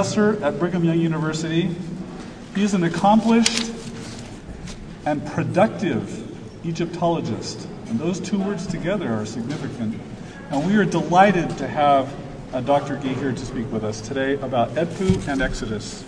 professor at Brigham Young University. He is an accomplished and productive Egyptologist, and those two words together are significant. And we are delighted to have Dr. Gee here to speak with us today about Edfu and Exodus.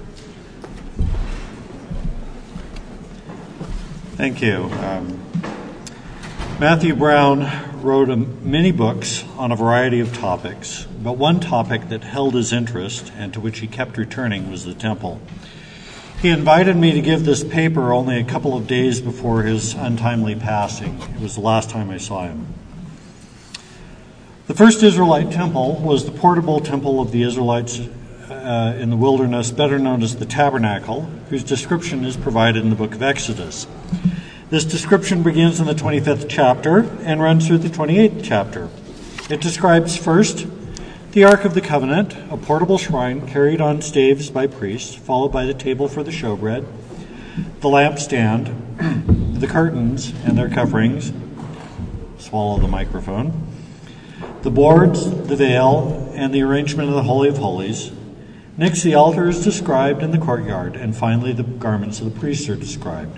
Thank you. Matthew Brown wrote many books on a variety of topics, but one topic that held his interest and to which he kept returning was the temple. He invited me to give this paper only a couple of days before his untimely passing. It was the last time I saw him. The first Israelite temple was the portable temple of the Israelites in the wilderness, better known as the tabernacle, whose description is provided in the book of Exodus. This description begins in the 25th chapter and runs through the 28th chapter. It describes first the Ark of the Covenant, a portable shrine carried on staves by priests, followed by the table for the showbread, the lampstand, the curtains and their coverings, swallow the microphone, the boards, the veil, and the arrangement of the Holy of Holies. Next, the altar is described in the courtyard, and finally the garments of the priests are described.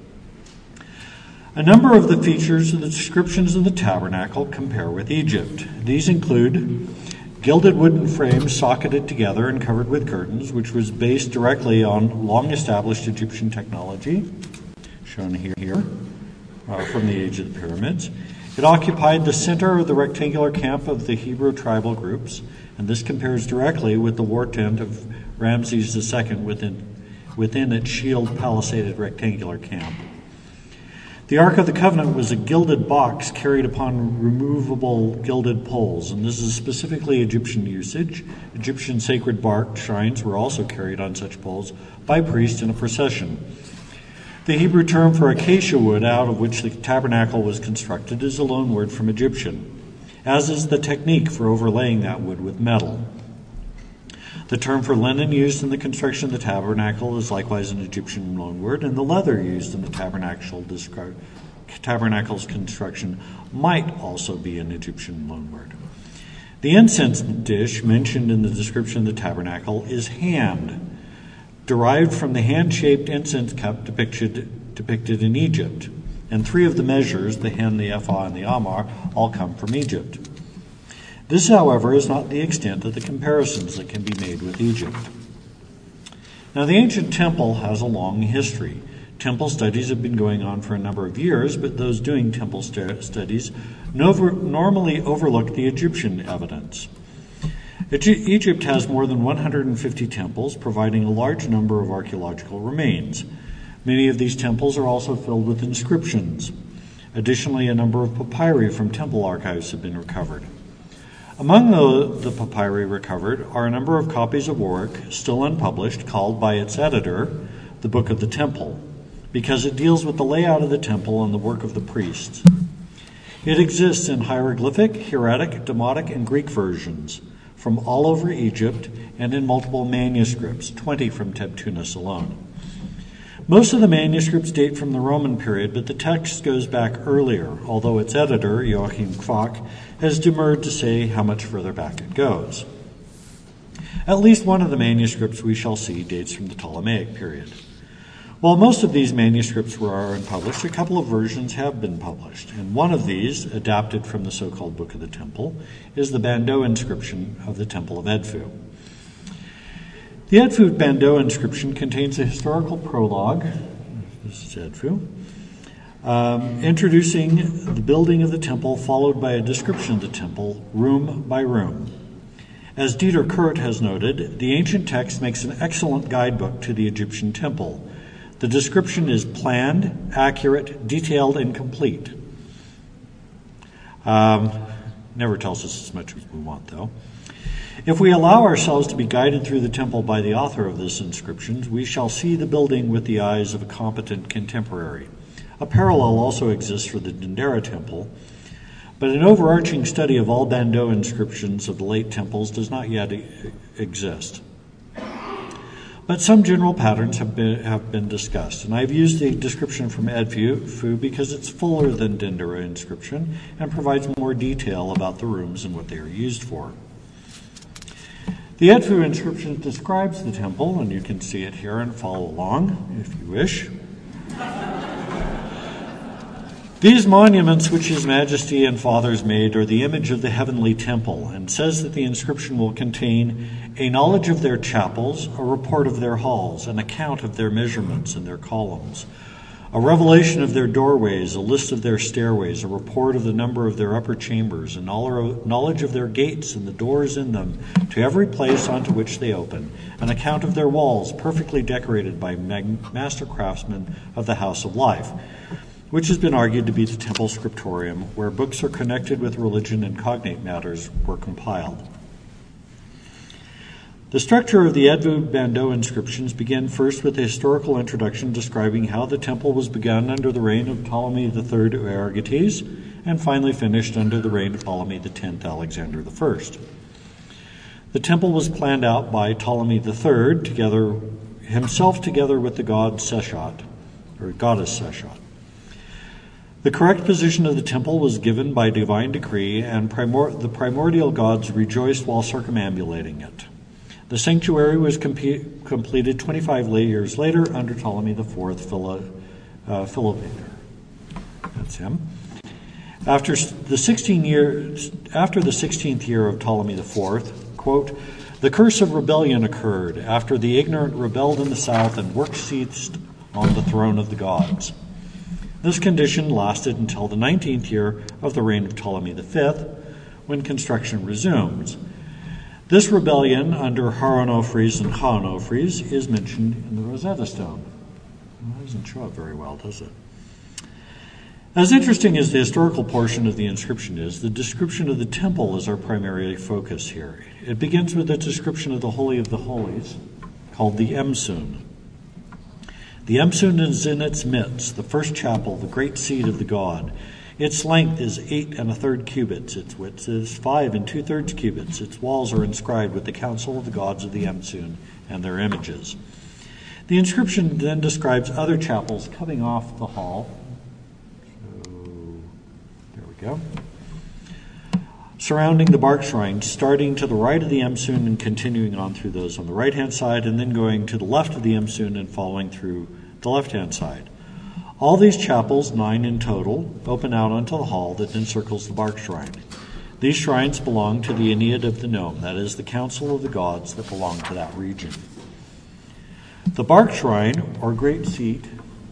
A number of the features of the descriptions of the tabernacle compare with Egypt. These include gilded wooden frames socketed together and covered with curtains, which was based directly on long-established Egyptian technology, shown here from the age of the pyramids. It occupied the center of the rectangular camp of the Hebrew tribal groups, and this compares directly with the war tent of Ramses II within its shield palisaded rectangular camp. The Ark of the Covenant was a gilded box carried upon removable gilded poles, and this is specifically Egyptian usage. Egyptian sacred bark shrines were also carried on such poles by priests in a procession. The Hebrew term for acacia wood out of which the tabernacle was constructed is a loan word from Egyptian, as is the technique for overlaying that wood with metal. The term for linen used in the construction of the tabernacle is likewise an Egyptian loanword, and the leather used in the tabernacle's construction might also be an Egyptian loanword. The incense dish mentioned in the description of the tabernacle is hand, derived from the hand-shaped incense cup depicted in Egypt. And three of the measures, the hin, the ephah, and the amar, all come from Egypt. This, however, is not the extent of the comparisons that can be made with Egypt. Now, the ancient temple has a long history. Temple studies have been going on for a number of years, but those doing temple studies normally overlook the Egyptian evidence. Egypt has more than 150 temples, providing a large number of archaeological remains. Many of these temples are also filled with inscriptions. Additionally, a number of papyri from temple archives have been recovered. Among the papyri recovered are a number of copies of work, still unpublished, called by its editor the Book of the Temple, because it deals with the layout of the temple and the work of the priests. It exists in hieroglyphic, hieratic, Demotic, and Greek versions from all over Egypt and in multiple manuscripts, 20 from Tebtunis alone. Most of the manuscripts date from the Roman period, but the text goes back earlier, although its editor, Joachim Kwak, has demurred to say how much further back it goes. At least one of the manuscripts we shall see dates from the Ptolemaic period. While most of these manuscripts are unpublished, a couple of versions have been published, and one of these, adapted from the so-called Book of the Temple, is the Bandeau inscription of the Temple of Edfu. The Edfu Bandeau inscription contains a historical prologue, this is Edfu, introducing the building of the temple, followed by a description of the temple, room by room. As Dieter Kurt has noted, the ancient text makes an excellent guidebook to the Egyptian temple. The description is planned, accurate, detailed, and complete. Never tells us as much as we want, though. If we allow ourselves to be guided through the temple by the author of this inscription, we shall see the building with the eyes of a competent contemporary. A parallel also exists for the Dendera temple, but an overarching study of all Bandeau inscriptions of the late temples does not yet exist. But some general patterns have been discussed, and I've used the description from Edfu because it's fuller than Dendera inscription and provides more detail about the rooms and what they are used for. The Edfu inscription describes the temple, and you can see it here and follow along if you wish. These monuments which His Majesty and fathers made are the image of the heavenly temple, and says that the inscription will contain a knowledge of their chapels, a report of their halls, an account of their measurements and their columns, a revelation of their doorways, a list of their stairways, a report of the number of their upper chambers, a knowledge of their gates and the doors in them, to every place onto which they open, an account of their walls, perfectly decorated by master craftsmen of the House of Life, which has been argued to be the temple scriptorium, where books are connected with religion and cognate matters were compiled. The structure of the Edfu Bando inscriptions began first with a historical introduction describing how the temple was begun under the reign of Ptolemy III Euergetes and finally finished under the reign of Ptolemy X Alexander I. The temple was planned out by Ptolemy III together with the god Seshat, or goddess Seshat. The correct position of the temple was given by divine decree, and the primordial gods rejoiced while circumambulating it. The sanctuary was completed 25 years later under Ptolemy IV Philopator. That's him. After the 16th year of Ptolemy IV, quote, the curse of rebellion occurred after the ignorant rebelled in the south and work ceased on the throne of the gods. This condition lasted until the 19th year of the reign of Ptolemy V, when construction resumes. This rebellion under Haronofres and Chaonofres is mentioned in the Rosetta Stone. Well, that doesn't show up very well, does it? As interesting as the historical portion of the inscription is, the description of the temple is our primary focus here. It begins with a description of the Holy of the Holies, called the Emsun. The Emsun is in its midst, the first chapel, the great seat of the god. Its length is 8 1/3 cubits. Its width is 5 2/3 cubits. Its walls are inscribed with the counsel of the gods of the Emsun and their images. The inscription then describes other chapels coming off the hall. So, there we go. Surrounding the bark shrine, starting to the right of the Emsun and continuing on through those on the right-hand side, and then going to the left of the Emsun and following through the left-hand side. All these chapels, 9 in total, open out onto the hall that encircles the bark shrine. These shrines belong to the Ennead of the Nome, that is, the council of the gods that belong to that region. The bark shrine, or great seat,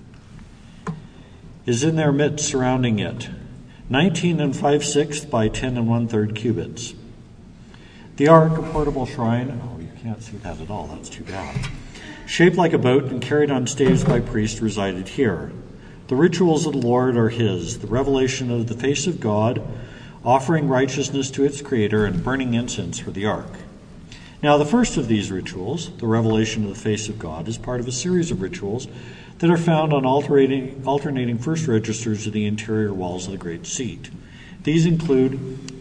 is in their midst surrounding it, 19 5/6 by 10 1/3 cubits. The ark, a portable shrine, oh, you can't see that at all, that's too bad, shaped like a boat and carried on staves by priests, resided here. The rituals of the Lord are His, the revelation of the face of God, offering righteousness to its Creator, and burning incense for the ark. Now, the first of these rituals, the revelation of the face of God, is part of a series of rituals that are found on alternating first registers of the interior walls of the great seat. These include,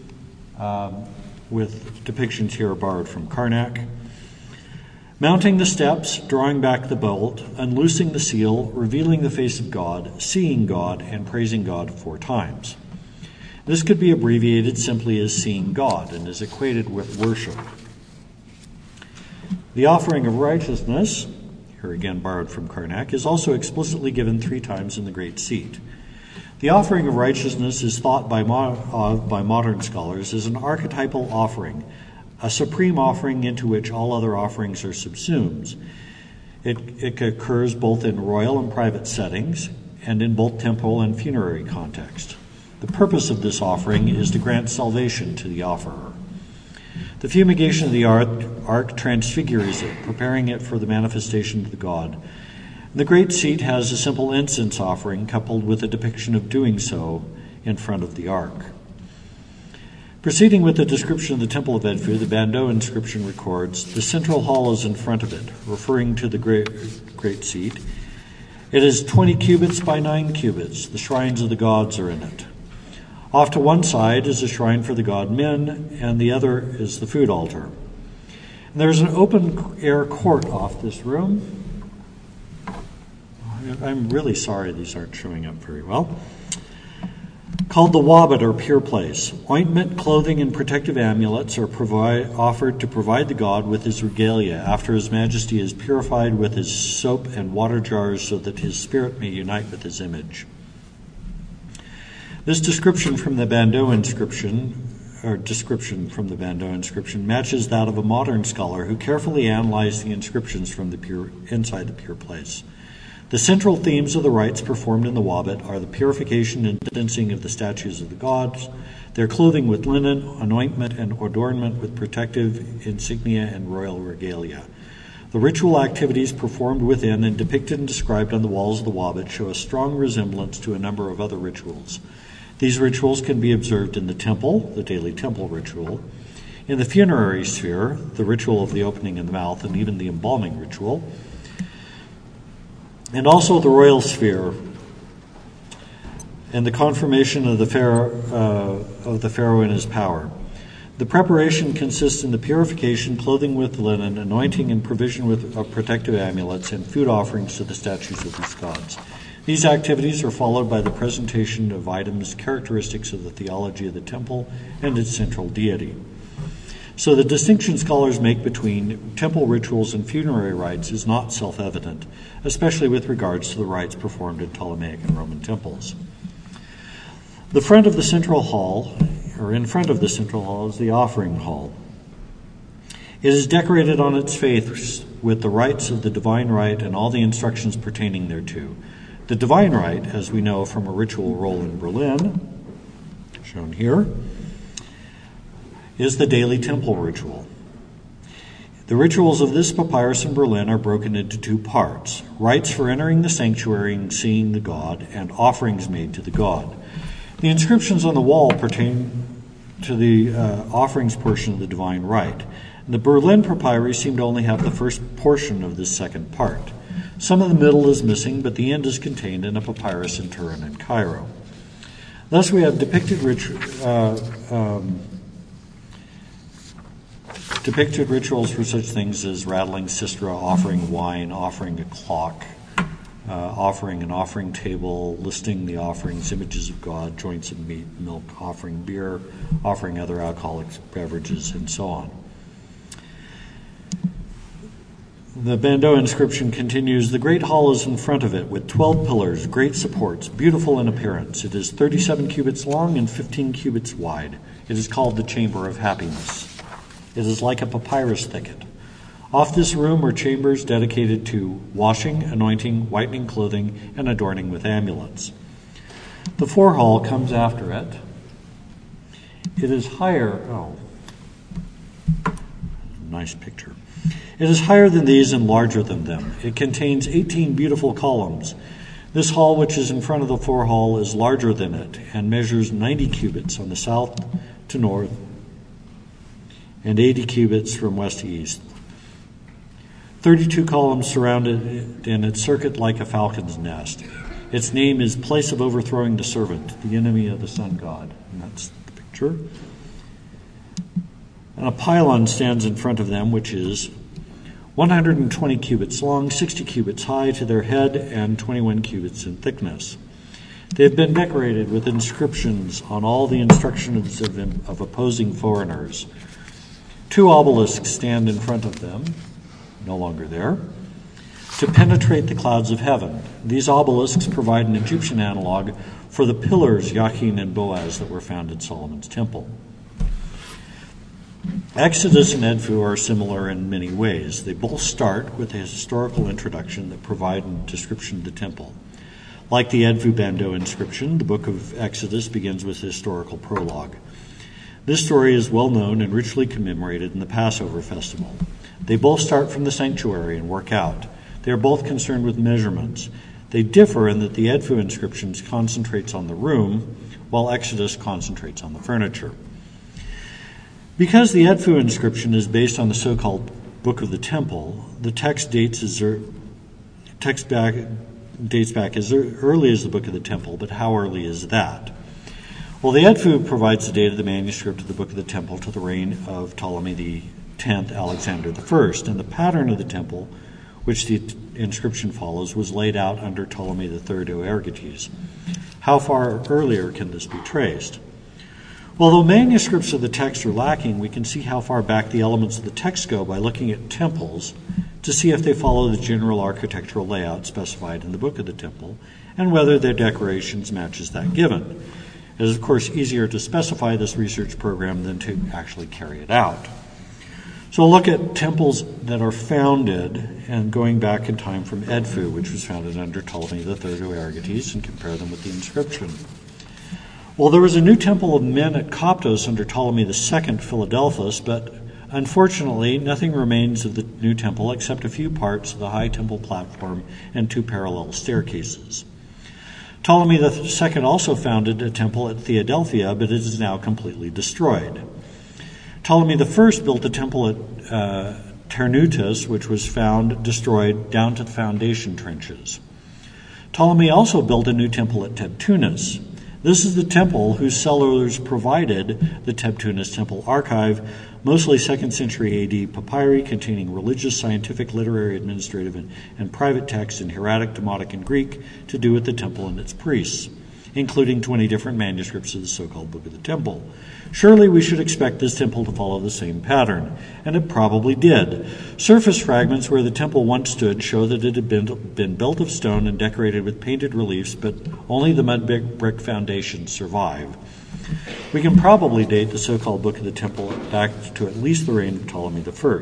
with depictions here borrowed from Karnak, mounting the steps, drawing back the bolt, unloosing the seal, revealing the face of God, seeing God, and praising God 4 times. This could be abbreviated simply as seeing God and is equated with worship. The offering of righteousness, here again borrowed from Karnak, is also explicitly given 3 times in the great seat. The offering of righteousness is thought by modern scholars as an archetypal offering, a supreme offering into which all other offerings are subsumed. It occurs both in royal and private settings and in both temple and funerary context. The purpose of this offering is to grant salvation to the offerer. The fumigation of the ark transfigures it, preparing it for the manifestation of the god. The great seat has a simple incense offering coupled with a depiction of doing so in front of the ark. Proceeding with the description of the Temple of Edfu, the Bando inscription records, the central hall is in front of it, referring to the great seat. It is 20 cubits by 9 cubits. The shrines of the gods are in it. Off to one side is a shrine for the god Min, and the other is the food altar. And there's an open-air court off this room. I'm really sorry these aren't showing up very well. called the Wabbit or pure place. Ointment, clothing, and protective amulets are offered to provide the god with his regalia after his majesty is purified with his soap and water jars so that his spirit may unite with his image. This description from the Bandeau inscription matches that of a modern scholar who carefully analyzed the inscriptions from inside the pure place. The central themes of the rites performed in the Wabbit are the purification and distancing of the statues of the gods, their clothing with linen, anointment, and adornment with protective insignia and royal regalia. The ritual activities performed within and depicted and described on the walls of the Wabbit show a strong resemblance to a number of other rituals. These rituals can be observed in the temple, the daily temple ritual, in the funerary sphere, the ritual of the opening of the mouth, and even the embalming ritual, and also the royal sphere and the confirmation of the pharaoh in his power. The preparation consists in the purification, clothing with linen, anointing, and provision of protective amulets, and food offerings to the statues of these gods. These activities are followed by the presentation of items characteristics of the theology of the temple and its central deity. So the distinction scholars make between temple rituals and funerary rites is not self-evident, especially with regards to the rites performed in Ptolemaic and Roman temples. In front of the central hall is the offering hall. It is decorated on its face with the rites of the divine rite and all the instructions pertaining thereto. The divine rite, as we know from a ritual roll in Berlin, shown here, is the daily temple ritual. The rituals of this papyrus in Berlin are broken into two parts: rites for entering the sanctuary and seeing the god, and offerings made to the god. The inscriptions on the wall pertain to the offerings portion of the divine rite. The Berlin papyri seem to only have the first portion of this second part. Some of the middle is missing, but the end is contained in a papyrus in Turin and Cairo. Thus we have depicted rituals for such things as rattling sistra, offering wine, offering a clock, offering an offering table, listing the offerings, images of God, joints of meat, milk, offering beer, offering other alcoholic beverages, and so on. The Bandeau inscription continues, "The great hall is in front of it with 12 pillars, great supports, beautiful in appearance. It is 37 cubits long and 15 cubits wide. It is called the Chamber of Happiness. It is like a papyrus thicket. Off this room are chambers dedicated to washing, anointing, whitening clothing, and adorning with amulets. The forehall comes after it. It is higher. Nice picture. It is higher than these and larger than them. It contains 18 beautiful columns. This hall, which is in front of the forehall, is larger than it and measures 90 cubits on the south to north and 80 cubits from west to east. 32 columns surround it in its circuit like a falcon's nest. Its name is Place of Overthrowing the Servant, the enemy of the sun god." And that's the picture. And a pylon stands in front of them, which is 120 cubits long, 60 cubits high to their head, and 21 cubits in thickness. They have been decorated with inscriptions on all the instructions of opposing foreigners. 2 obelisks stand in front of them, no longer there, to penetrate the clouds of heaven. These obelisks provide an Egyptian analog for the pillars Jachin and Boaz that were found in Solomon's temple. Exodus and Edfu are similar in many ways. They both start with a historical introduction that provide a description of the temple. Like the Edfu Bandeau inscription, the book of Exodus begins with a historical prologue. This story is well known and richly commemorated in the Passover festival. They both start from the sanctuary and work out. They are both concerned with measurements. They differ in that the Edfu inscriptions concentrates on the room, while Exodus concentrates on the furniture. Because the Edfu inscription is based on the so-called Book of the Temple, the text dates back as early as the Book of the Temple, but how early is that? Well, the Edfu provides the date of the manuscript of the Book of the Temple to the reign of Ptolemy X, Alexander I, and the pattern of the temple, which the inscription follows, was laid out under Ptolemy III Oergetes. How far earlier can this be traced? Well, though manuscripts of the text are lacking, we can see how far back the elements of the text go by looking at temples to see if they follow the general architectural layout specified in the Book of the Temple and whether their decorations matches that given. It is, of course, easier to specify this research program than to actually carry it out. So we'll look at temples that are founded and going back in time from Edfu, which was founded under Ptolemy III of Argetes, and compare them with the inscription. Well, there was a new temple of men at Coptos under Ptolemy II, Philadelphus, but unfortunately nothing remains of the new temple except a few parts of the high temple platform and 2 parallel staircases. Ptolemy II also founded a temple at Theodelphia, but it is now completely destroyed. Ptolemy I built a temple at Ternoutus, which was found destroyed down to the foundation trenches. Ptolemy also built a new temple at Tebtunis. This is the temple whose cellars provided the Tebtunis Temple Archive, mostly 2nd century AD papyri containing religious, scientific, literary, administrative, and private texts in Hieratic, Demotic, and Greek to do with the temple and its priests, including 20 different manuscripts of the so-called Book of the Temple. Surely we should expect this temple to follow the same pattern, and it probably did. Surface fragments where the temple once stood show that it had been built of stone and decorated with painted reliefs, but only the mud brick foundations survive. We can probably date the so-called Book of the Temple back to at least the reign of Ptolemy I.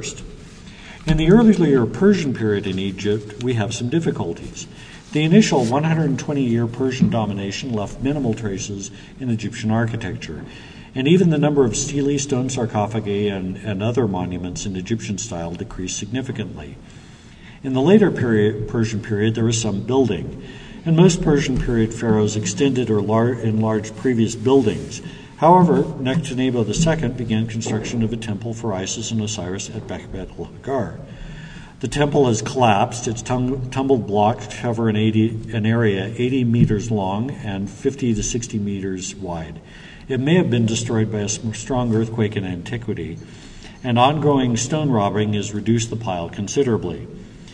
In the earlier Persian period in Egypt, we have some difficulties. The initial 120-year Persian domination left minimal traces in Egyptian architecture, and even the number of stelae, stone sarcophagi, and other monuments in Egyptian style decreased significantly. In the later Persian period, there was some building, and most Persian period pharaohs extended or enlarged previous buildings. However, Nectanebo II began construction of a temple for Isis and Osiris at Bekhmet el-Hagar. The temple has collapsed. Its tumbled blocks cover an area 80 meters long and 50 to 60 meters wide. It may have been destroyed by a strong earthquake in antiquity, and ongoing stone robbing has reduced the pile considerably.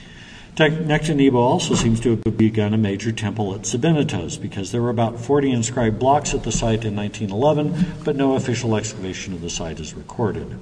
Nectanebo also seems to have begun a major temple at Sebennytos because there were about 40 inscribed blocks at the site in 1911, but no official excavation of the site is recorded.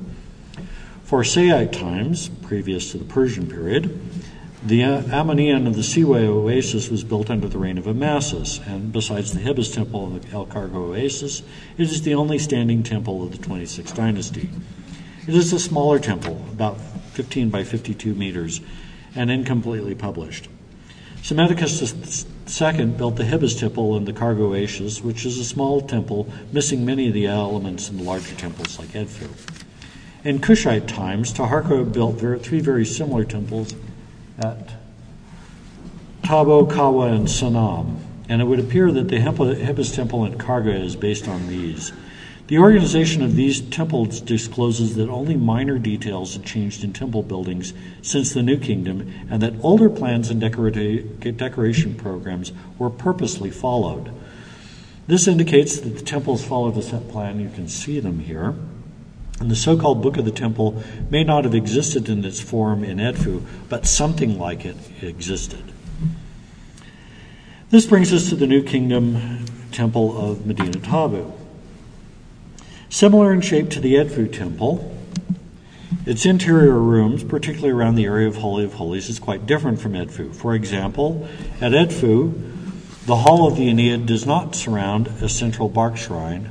For Saite times, previous to the Persian period, the Ammonian of the Siwa Oasis was built under the reign of Amasis, and besides the Hibis Temple and the El Kargo Oasis, it is the only standing temple of the 26th dynasty. It is a smaller temple, about 15 by 52 meters, and incompletely published. Psammetichus II built the Hibis Temple and the Kargo Oasis, which is a small temple missing many of the elements in the larger temples like Edfu. In Kushite times, Taharqa built 3 very similar temples at Tabo, Kawa, and Sanam, and it would appear that the Hibis Temple at Karga is based on these. The organization of these temples discloses that only minor details had changed in temple buildings since the New Kingdom, and that older plans and decoration programs were purposely followed. This indicates that the temples followed a set plan. You can see them here. And the so-called Book of the Temple may not have existed in its form in Edfu, but something like it existed. This brings us to the New Kingdom Temple of Medina Tabu. Similar in shape to the Edfu Temple, its interior rooms, particularly around the area of Holy of Holies, is quite different from Edfu. For example, at Edfu, the Hall of the Aeneid does not surround a central bark shrine.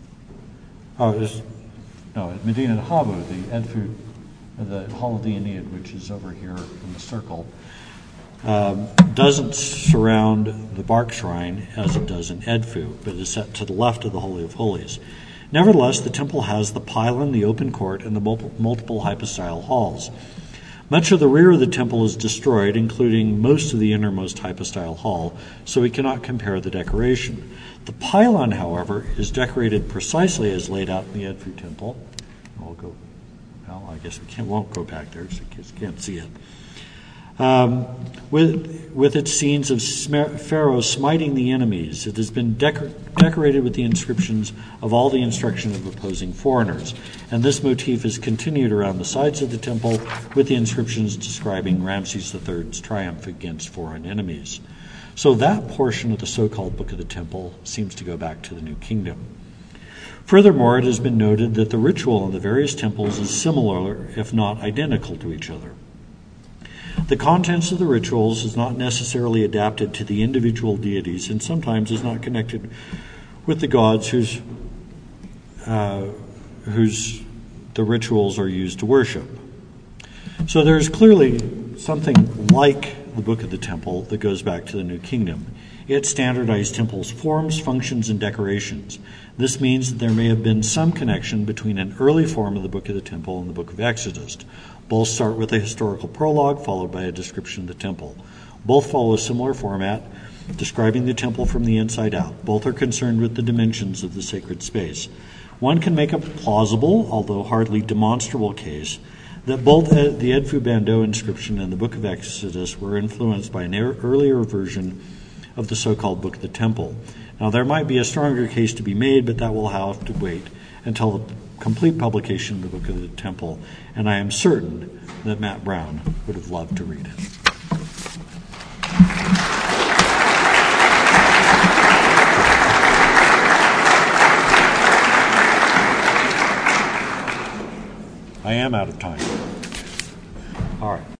At Medina Tabu, the Hall of the Aeneid, which is over here in the circle, doesn't surround the bark shrine as it does in Edfu, but is set to the left of the Holy of Holies. Nevertheless, the temple has the pylon, the open court, and the multiple hypostyle halls. Much of the rear of the temple is destroyed, including most of the innermost hypostyle hall, so we cannot compare the decoration. The pylon, however, is decorated precisely as laid out in the Edfu temple. I guess we won't go back there, so you can't see it. With its scenes of Pharaoh smiting the enemies, it has been decorated with the inscriptions of all the instruction of opposing foreigners, and this motif is continued around the sides of the temple with the inscriptions describing Ramses III's triumph against foreign enemies. So that portion of the so-called Book of the Temple seems to go back to the New Kingdom. Furthermore, it has been noted that the ritual in the various temples is similar, if not identical, to each other. The contents of the rituals is not necessarily adapted to the individual deities, and sometimes is not connected with the gods whose the rituals are used to worship. So there's clearly something like the Book of the Temple that goes back to the New Kingdom. It standardized temples' forms, functions, and decorations. This means that there may have been some connection between an early form of the Book of the Temple and the Book of Exodus. Both start with a historical prologue followed by a description of the temple. Both follow a similar format, describing the temple from the inside out. Both are concerned with the dimensions of the sacred space. One can make a plausible, although hardly demonstrable, case that both the Edfu Bando inscription and the Book of Exodus were influenced by an earlier version of the so-called Book of the Temple. Now, there might be a stronger case to be made, but that will have to wait until the complete publication of the Book of the Temple, and I am certain that Matt Brown would have loved to read it. I am out of time. All right.